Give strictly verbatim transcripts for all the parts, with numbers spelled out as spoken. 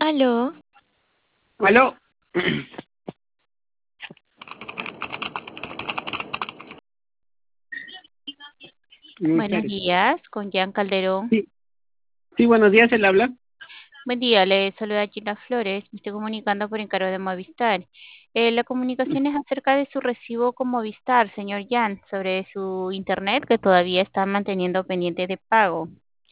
Aló, Aló. Mm, Buenos espere. días, con Jan Calderón. Sí, sí, buenos días, él habla. Buen día, le saluda Gina Flores. Me estoy comunicando por encargo de Movistar. Eh, la comunicación es acerca de su recibo con Movistar, señor Jan, sobre su internet que todavía está manteniendo pendiente de pago.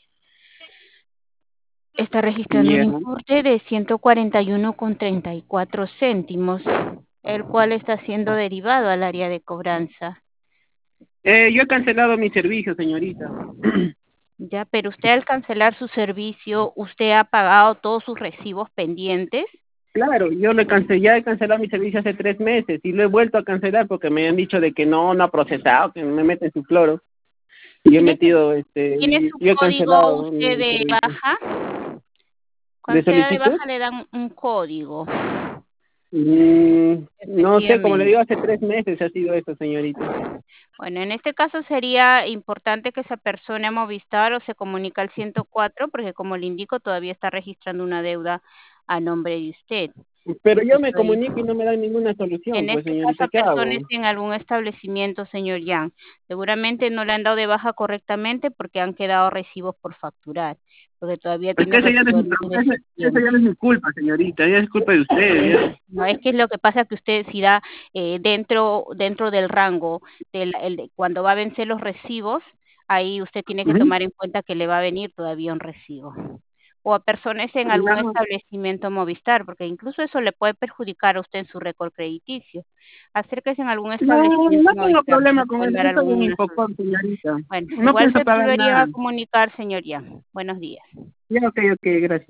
Está registrando un Ya. importe de ciento cuarenta y uno con treinta y cuatro céntimos, el cual está siendo derivado al área de cobranza. Eh, yo he cancelado mi servicio, señorita. Ya, pero usted al cancelar su servicio, ¿usted ha pagado todos sus recibos pendientes? Claro, yo le cancelé, ya he cancelado mi servicio hace tres meses y lo he vuelto a cancelar porque me han dicho de que no, no ha procesado, que me meten su cloro. Y he ¿Tiene su, metido, este, tiene su yo he código cancelado usted mi de servicio. baja? ¿De Cuando se da de solicitud? baja le dan un código, Mm, no sé, como le efectivamente. digo, hace tres meses ha sido eso, señorita. Bueno, en este caso sería importante que esa persona Movistar o se comunica al ciento cuatro, porque como le indico, todavía está registrando una deuda a nombre de usted. Pero yo me Incluso comunico y no me dan ninguna solución, en pues, este caso, señorita, a ¿qué personas hago? en algún establecimiento, señor Yang. Seguramente no le han dado de baja correctamente porque han quedado recibos por facturar, porque todavía Es tiene que eso ya no es, recibo mi del pro- mes de eso, eso ya septiembre. no es mi culpa, señorita, ya es culpa de ustedes, Eh, ya. no, es que lo que pasa que usted si da eh, dentro dentro del rango del el de- cuando va a vencer los recibos, ahí usted tiene que Ujú. tomar en cuenta que le va a venir todavía un recibo. O a personas en algún No, establecimiento Movistar, porque incluso eso le puede perjudicar a usted en su récord crediticio. Acérquese en algún no, establecimiento no tengo Movistar, le problema con pueden eso, dar yo soy un alguna Infocom, solución. señorita. Bueno, No igual pienso se pagar volvería a nada. comunicar, señor Ya. Buenos días. Ya, ok, ok, gracias.